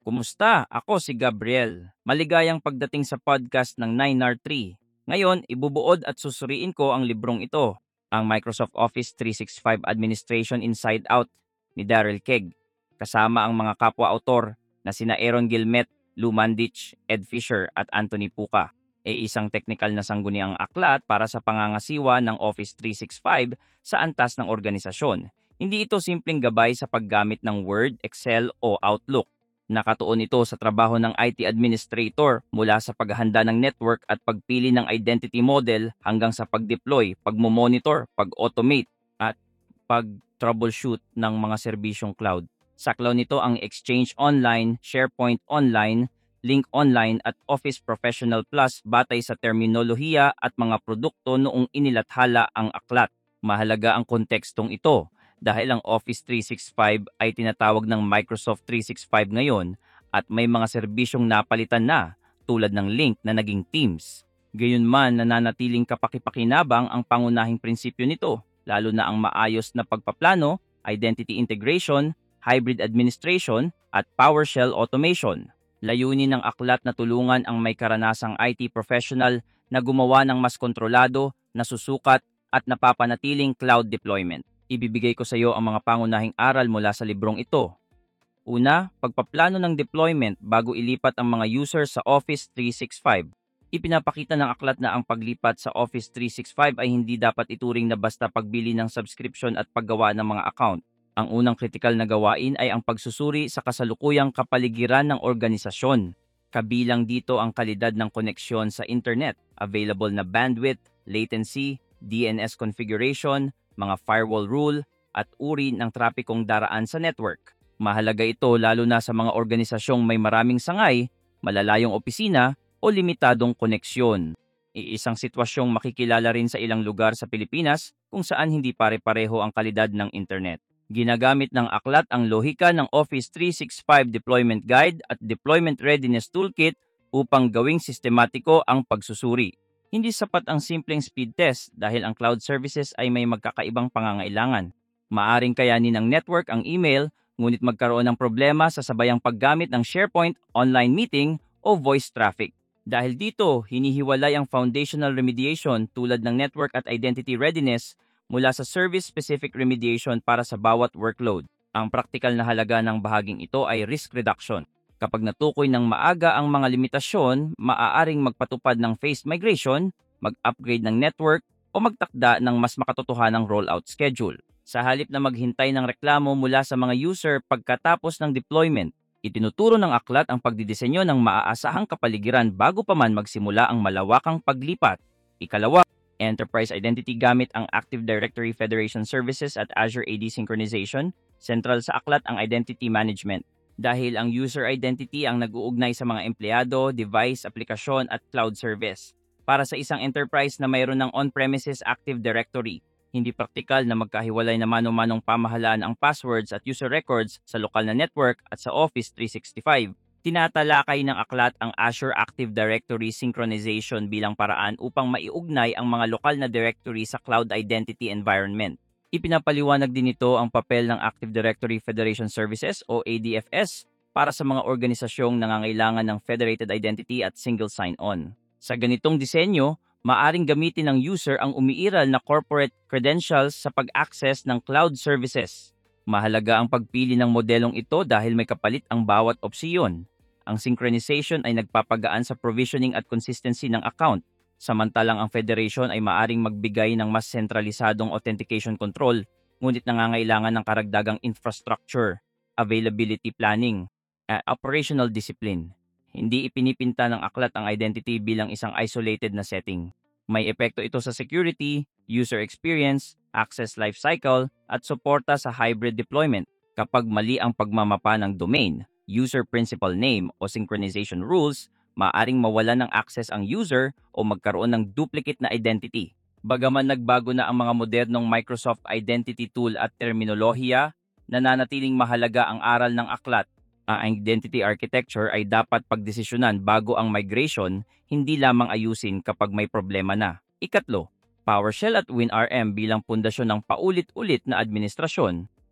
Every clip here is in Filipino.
Kumusta? Ako si Gabriel. Maligayang pagdating sa podcast ng 9R3. Ngayon, ibubuod at susuriin ko ang librong ito, ang Microsoft Office 365 Administration Inside Out ni Daryl Keg, kasama ang mga kapwa-autor na sina Aaron Gilmet, Lou Mandich, Ed Fisher at Anthony Puca. Isang technical na sangguniang aklat para sa pangangasiwa ng Office 365 sa antas ng organisasyon. Hindi ito simpleng gabay sa paggamit ng Word, Excel o Outlook. Nakatuon ito sa trabaho ng IT administrator mula sa paghahanda ng network at pagpili ng identity model hanggang sa pag-deploy, pag-monitor, pag-automate at pag-troubleshoot ng mga serbisyong cloud. Saklaw nito ang Exchange Online, SharePoint Online, Link Online at Office Professional Plus batay sa terminolohiya at mga produkto noong inilathala ang aklat. Mahalaga ang kontekstong ito dahil ang Office 365 ay tinatawag ng Microsoft 365 ngayon at may mga serbisyong napalitan na tulad ng Link na naging Teams. Gayunman, nananatiling kapakipakinabang ang pangunahing prinsipyo nito, lalo na ang maayos na pagpaplano, identity integration, hybrid administration at PowerShell automation. Layunin ng aklat na tulungan ang may karanasang IT professional na gumawa ng mas kontrolado, nasusukat at napapanatiling cloud deployment. Ibibigay ko sa iyo ang mga pangunahing aral mula sa librong ito. Una, pagpaplano ng deployment bago ilipat ang mga user sa Office 365. Ipinapakita ng aklat na ang paglipat sa Office 365 ay hindi dapat ituring na basta pagbili ng subscription at paggawa ng mga account. Ang unang kritikal na gawain ay ang pagsusuri sa kasalukuyang kapaligiran ng organisasyon. Kabilang dito ang kalidad ng koneksyon sa internet, available na bandwidth, latency, DNS configuration, mga firewall rule, at uri ng trapikong daraan sa network. Mahalaga ito lalo na sa mga organisasyong may maraming sangay, malalayong opisina, o limitadong koneksyon. Iisang sitwasyong makikilala rin sa ilang lugar sa Pilipinas kung saan hindi pare-pareho ang kalidad ng internet. Ginagamit ng aklat ang lohika ng Office 365 Deployment Guide at Deployment Readiness Toolkit upang gawing sistematiko ang pagsusuri. Hindi sapat ang simpleng speed test dahil ang cloud services ay may magkakaibang pangangailangan. Maaring kayanin ng network ang email, ngunit magkaroon ng problema sa sabayang paggamit ng SharePoint, online meeting, o voice traffic. Dahil dito, hinihiwalay ang foundational remediation tulad ng network at identity readiness mula sa service-specific remediation para sa bawat workload. Ang praktikal na halaga ng bahaging ito ay risk reduction. Kapag natukoy ng maaga ang mga limitasyon, maaaring magpatupad ng phased migration, mag-upgrade ng network, o magtakda ng mas makatotohanang rollout schedule. Sa halip na maghintay ng reklamo mula sa mga user pagkatapos ng deployment, itinuturo ng aklat ang pagdidisenyo ng maaasahang kapaligiran bago pa man magsimula ang malawakang paglipat. Ikalawa, enterprise identity gamit ang Active Directory Federation Services at Azure AD Synchronization. Sentral sa aklat ang identity management. Dahil ang user identity ang nag-uugnay sa mga empleyado, device, aplikasyon at cloud service. Para sa isang enterprise na mayroon ng on-premises Active Directory, hindi praktikal na magkahiwalay na mano-manong pamahalaan ang passwords at user records sa lokal na network at sa Office 365. Tinatalakay ng aklat ang Azure Active Directory Synchronization bilang paraan upang maiugnay ang mga lokal na directory sa cloud identity environment. Ipinapaliwanag din ito ang papel ng Active Directory Federation Services o ADFS para sa mga organisasyong nangangailangan ng federated identity at single sign-on. Sa ganitong disenyo, maaring gamitin ng user ang umiiral na corporate credentials sa pag-access ng cloud services. Mahalaga ang pagpili ng modelong ito dahil may kapalit ang bawat opsyon. Ang synchronization ay nagpapagaan sa provisioning at consistency ng account, samantalang ang federation ay maaring magbigay ng mas sentralisadong authentication control, ngunit nangangailangan ng karagdagang infrastructure, availability planning, operational discipline. Hindi ipinipinta ng aklat ang identity bilang isang isolated na setting. May epekto ito sa security, user experience, access lifecycle, at suporta sa hybrid deployment. Kapag mali ang pagmamapa ng domain, user principal name o synchronization rules, maaring mawalan ng access ang user o magkaroon ng duplicate na identity. Bagaman nagbago na ang mga modernong Microsoft Identity Tool at terminolohiya, nananatiling mahalaga ang aral ng aklat. Ang identity architecture ay dapat pagdesisyonan bago ang migration, hindi lamang ayusin kapag may problema na. Ikatlo, PowerShell at WinRM bilang pundasyon ng paulit-ulit na administrasyon.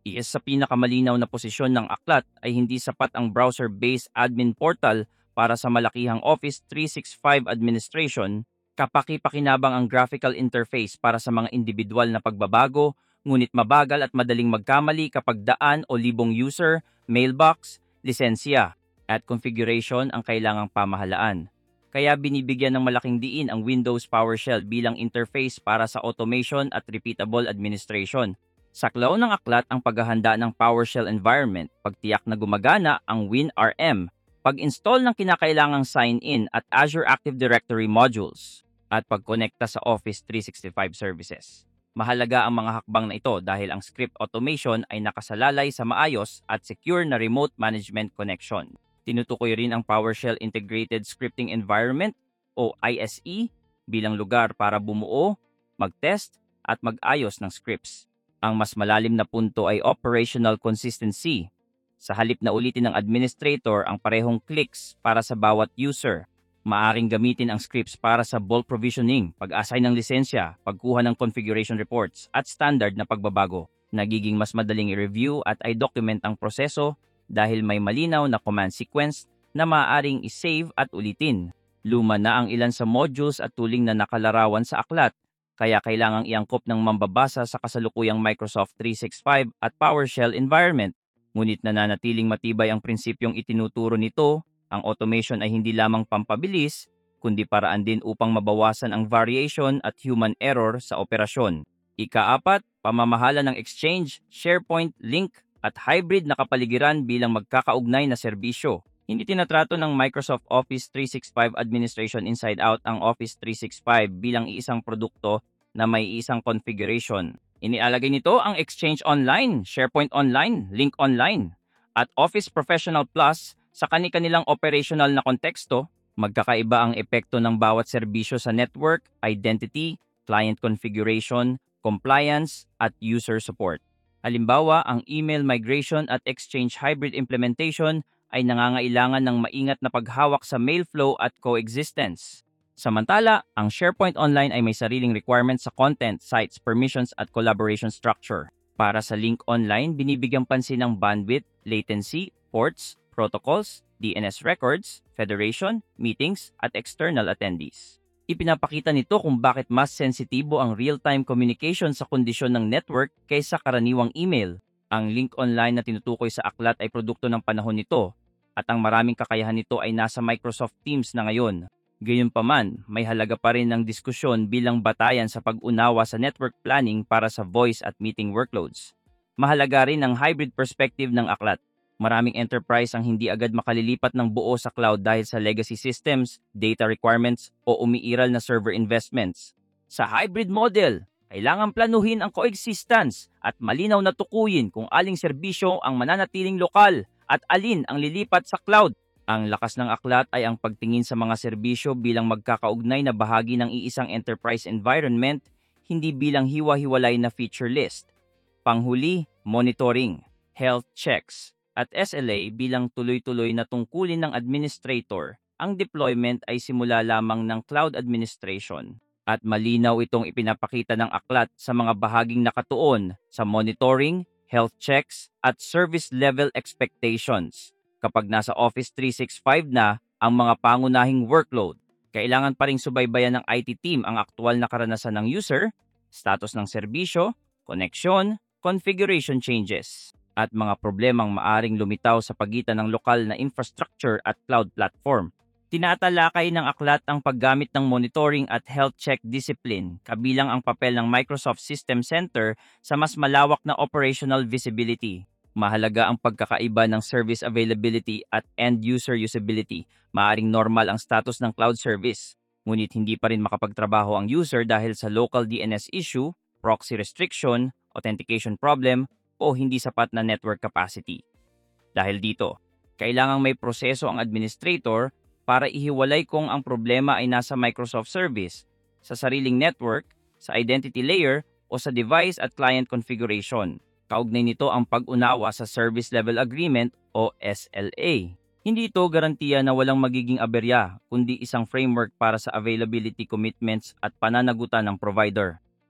Isa sa pinakamalinaw na posisyon ng aklat ay hindi sapat ang browser-based admin portal para sa malakihang Office 365 administration, kapaki-pakinabang ang graphical interface para sa mga individual na pagbabago, ngunit mabagal at madaling magkamali kapag daan o libong user, mailbox, lisensya, at configuration ang kailangang pamahalaan. Kaya binibigyan ng malaking diin ang Windows PowerShell bilang interface para sa automation at repeatable administration. Saklaw ng aklat ang paghahanda ng PowerShell environment, pagtiyak na gumagana ang WinRM, pag-install ng kinakailangang sign-in at Azure Active Directory modules, at pagkonekta sa Office 365 services. Mahalaga ang mga hakbang na ito dahil ang script automation ay nakasalalay sa maayos at secure na remote management connection. Tinutukoy rin ang PowerShell Integrated Scripting Environment o ISE bilang lugar para bumuo, mag-test at mag-ayos ng scripts. Ang mas malalim na punto ay operational consistency. Sa halip na ulitin ng administrator ang parehong clicks para sa bawat user, maaring gamitin ang scripts para sa bulk provisioning, pag-assign ng lisensya, pagkuha ng configuration reports, at standard na pagbabago. Nagiging mas madaling i-review at i-document ang proseso dahil may malinaw na command sequence na maaaring i-save at ulitin. Luma na ang ilan sa modules at tooling na nakalarawan sa aklat, kaya kailangang iangkop ng mambabasa sa kasalukuyang Microsoft 365 at PowerShell environment. Ngunit nananatiling matibay ang prinsipyong itinuturo nito, ang automation ay hindi lamang pampabilis, kundi paraan din upang mabawasan ang variation at human error sa operasyon. Ika-4, pamamahala ng Exchange, SharePoint, Link, at hybrid na kapaligiran bilang magkakaugnay na serbisyo. Hindi tinatrato ng Microsoft Office 365 Administration inside out ang Office 365 bilang iisang produkto na may isang configuration. Inialagay nito ang Exchange Online, SharePoint Online, Link Online, at Office Professional Plus sa kani-kanilang operational na konteksto. Magkakaiba ang epekto ng bawat serbisyo sa network, identity, client configuration, compliance, at user support. Halimbawa, ang email migration at Exchange hybrid implementation ay nangangailangan ng maingat na paghawak sa mail flow at coexistence. Samantala, ang SharePoint Online ay may sariling requirements sa content, sites, permissions at collaboration structure. Para sa Link Online, binibigyang pansin ng bandwidth, latency, ports, protocols, DNS records, federation, meetings, at external attendees. Ipinapakita nito kung bakit mas sensitibo ang real-time communication sa kondisyon ng network kaysa karaniwang email. Ang Link Online na tinutukoy sa aklat ay produkto ng panahon nito, at ang maraming kakayahan nito ay nasa Microsoft Teams na ngayon. Gayunpaman, may halaga pa rin ng diskusyon bilang batayan sa pag-unawa sa network planning para sa voice at meeting workloads. Mahalaga rin ang hybrid perspective ng aklat. Maraming enterprise ang hindi agad makalilipat ng buo sa cloud dahil sa legacy systems, data requirements, o umiiral na server investments. Sa hybrid model, kailangan planuhin ang coexistence at malinaw na tukuyin kung aling serbisyo ang mananatiling lokal at alin ang lilipat sa cloud. Ang lakas ng aklat ay ang pagtingin sa mga serbisyo bilang magkakaugnay na bahagi ng iisang enterprise environment, hindi bilang hiwa-hiwalay na feature list. Panghuli, monitoring, health checks, at SLA bilang tuloy-tuloy na tungkulin ng administrator. Ang deployment ay simula lamang ng cloud administration at malinaw itong ipinapakita ng aklat sa mga bahaging nakatuon sa monitoring, health checks, at service level expectations. Kapag nasa Office 365 na ang mga pangunahing workload, kailangan pa ring subaybayan ng IT team ang aktual na karanasan ng user, status ng serbisyo, connection, configuration changes, at mga problemang maaring lumitaw sa pagitan ng lokal na infrastructure at cloud platform. Tinatalakay ng aklat ang paggamit ng monitoring at health check discipline, kabilang ang papel ng Microsoft System Center sa mas malawak na operational visibility. Mahalaga ang pagkakaiba ng service availability at end-user usability. Maaring normal ang status ng cloud service, ngunit hindi pa rin makapagtrabaho ang user dahil sa local DNS issue, proxy restriction, authentication problem, o hindi sapat na network capacity. Dahil dito, kailangang may proseso ang administrator para ihiwalay kung ang problema ay nasa Microsoft service, sa sariling network, sa identity layer, o sa device at client configuration. Kaugnay nito ang pag-unawa sa Service Level Agreement o SLA. Hindi ito garantiya na walang magiging aberya, kundi isang framework para sa availability commitments at pananagutan ng provider.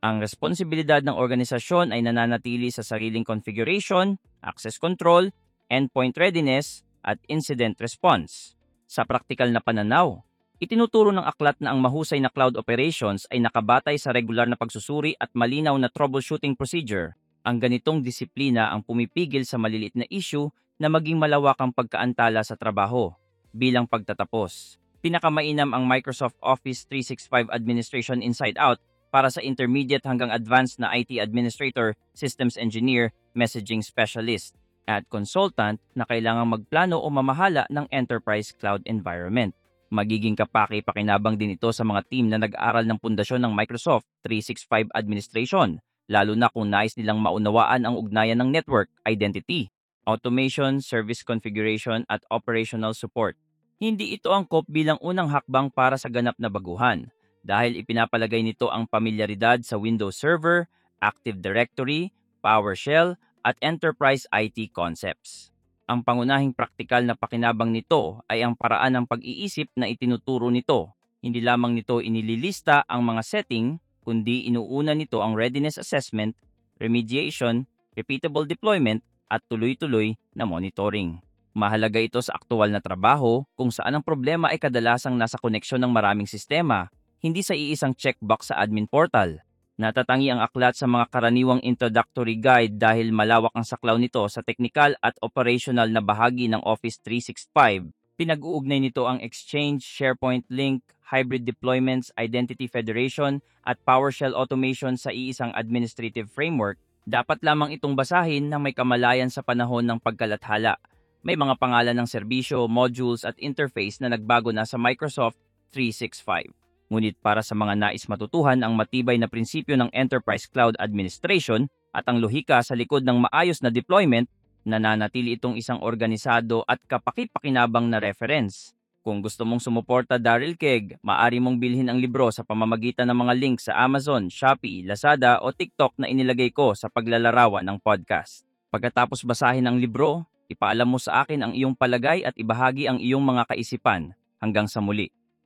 Ang responsibilidad ng organisasyon ay nananatili sa sariling configuration, access control, endpoint readiness, at incident response. Sa praktikal na pananaw, itinuturo ng aklat na ang mahusay na cloud operations ay nakabatay sa regular na pagsusuri at malinaw na troubleshooting procedure. Ang ganitong disiplina ang pumipigil sa maliliit na issue na maging malawakang pagkaantala sa trabaho. Bilang pagtatapos, pinakamainam ang Microsoft Office 365 Administration Inside Out para sa intermediate hanggang advanced na IT administrator, systems engineer, messaging specialist, at consultant na kailangang magplano o mamahala ng enterprise cloud environment. Magiging kapaki-pakinabang din ito sa mga team na nag-aaral ng pundasyon ng Microsoft 365 Administration, lalo na kung nais nilang maunawaan ang ugnayan ng network, identity, automation, service configuration, at operational support. Hindi ito angkop bilang unang hakbang para sa ganap na baguhan, dahil ipinapalagay nito ang pamilyaridad sa Windows Server, Active Directory, PowerShell, at Enterprise IT concepts. Ang pangunahing praktikal na pakinabang nito ay ang paraan ng pag-iisip na itinuturo nito. Hindi lamang nito inililista ang mga setting, kundi inuuna nito ang readiness assessment, remediation, repeatable deployment, at tuloy-tuloy na monitoring. Mahalaga ito sa aktual na trabaho kung saan ang problema ay kadalasang nasa koneksyon ng maraming sistema, hindi sa iisang checkbox sa admin portal. Natatangi ang aklat sa mga karaniwang introductory guide dahil malawak ang saklaw nito sa technical at operational na bahagi ng Office 365. Pinag-uugnay nito ang Exchange, SharePoint Link, hybrid deployments, identity federation, at PowerShell automation sa iisang administrative framework. Dapat lamang itong basahin na may kamalayan sa panahon ng pagkalathala. May mga pangalan ng serbisyo, modules at interface na nagbago na sa Microsoft 365. Ngunit para sa mga nais matutuhan ang matibay na prinsipyo ng Enterprise Cloud Administration at ang lohika sa likod ng maayos na deployment, nananatili itong isang organisado at kapaki-pakinabang na reference. Kung gusto mong sumuporta Daryl Keg, maaari mong bilhin ang libro sa pamamagitan ng mga link sa Amazon, Shopee, Lazada o TikTok na inilagay ko sa paglalarawan ng podcast. Pagkatapos basahin ang libro, ipaalam mo sa akin ang iyong palagay at ibahagi ang iyong mga kaisipan. Hanggang sa muli.